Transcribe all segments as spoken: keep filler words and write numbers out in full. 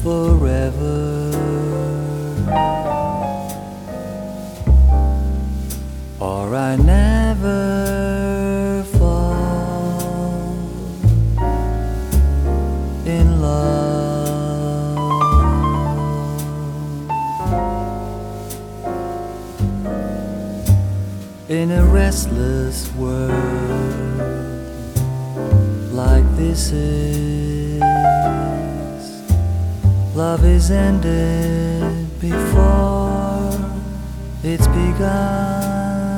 forever. Or I never fall in love. In a restless world like this is, love is ended before it's begun.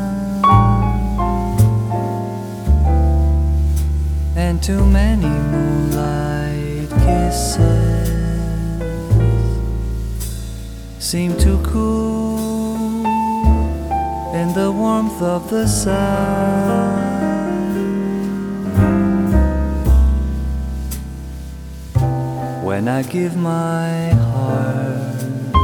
And too many moonlight kisses seem to cool in the warmth of the sun. When I give my heart,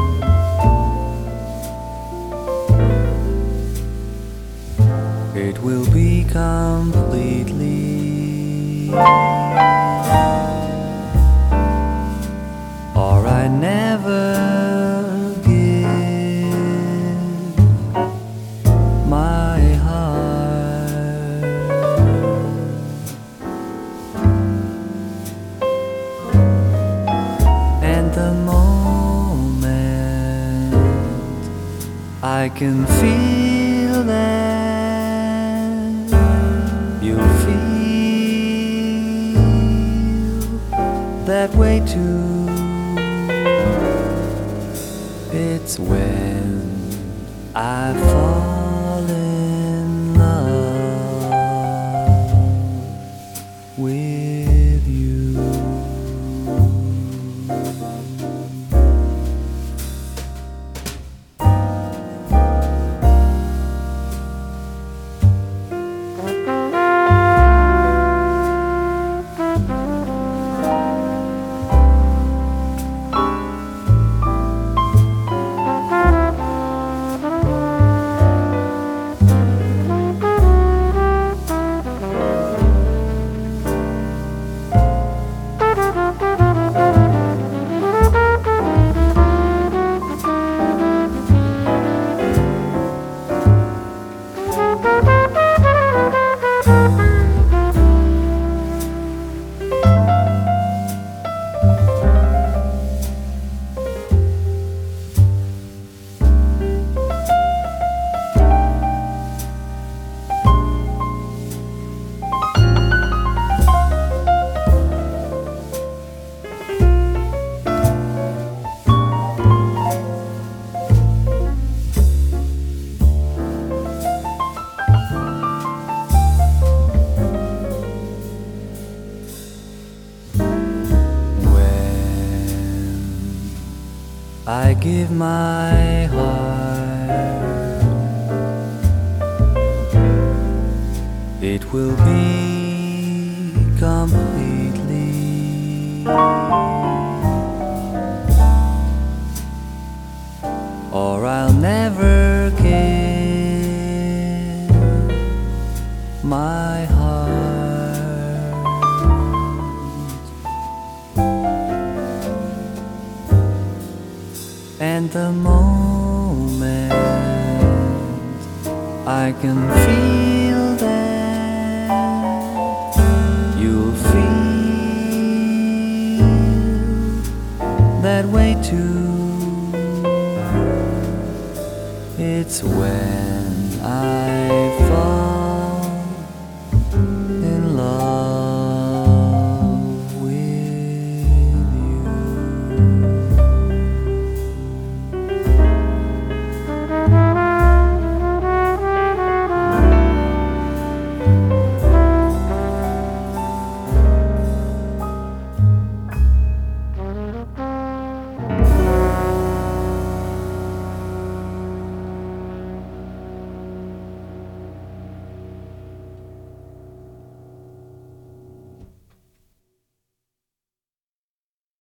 it will be completely. Or I never give my heart. And the moment I can feel that you'll feel that way too, it's when I fall in love with you. I give my heart, it will be completely. Or I'll never give my heart. And the moment I can feel that you'll feel that way too, it's when I